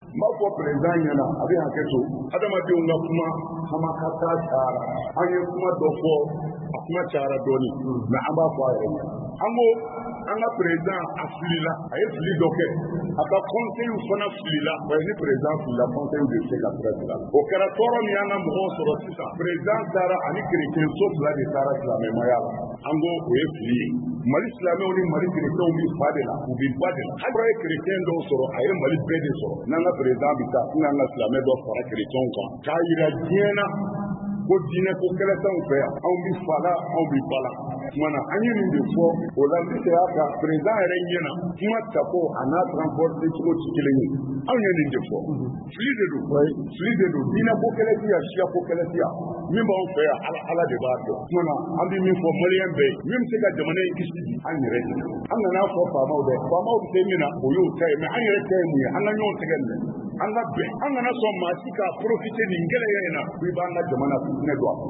M'a fɔ président ɲɛna a bɛ hakɛ to adamadenw ka kuma hamakata cayara an ye kuma dɔ fɔ a kuma cayara dɔɔni mais an b'a fɔ a yɛrɛ ɲɛna an ko an ka président a filila a ye fili dɔ kɛ a ka conseil fana filila wa ni président filila conseil de se ka président o kɛra tɔɔrɔ min y'an ka mɔgɔw sɔrɔ sisan président taara ani chrétien so fila de taara silamɛmaya la an ko o ye fili ye Mali silamɛw ni Mali chrétienw bi fa de la u bi ba de la hali ye chrétien dɔw sɔrɔ a ye Mali bɛɛ de sɔrɔ n'an ka président bi taa n'an ka silamɛ dɔ fara chrétienw kan k'a yira diɲɛ na ko diinɛ ko kɛlɛ t'anw fɛ yan anw bi fa la anw bi ba la kumana an ye nin de fɔ o la n sera ka président yɛrɛ ɲɛna kuma tako a n'a transport cogo ti kelen ye anw ye nin de fɔ fili de don diinɛ ko kɛlɛ ti yan siya ko kɛlɛ ti yan min b'anw fɛ yan ala de b'a dɔn kumana an bi min fɔ maliyɛn bɛɛ ye min bɛ se ka jamana in kisi bi an yɛrɛ de an nana fɔ faamaw dɛ faamaw bɛ se min na o y'o ta ye mais an yɛrɛ ta ye mun ye an ka ɲɔgɔn tɛgɛ minɛ an ka bɛn an kana sɔn maa si ka profiter nin gɛlɛya in na ko i b'an ka jamana ne don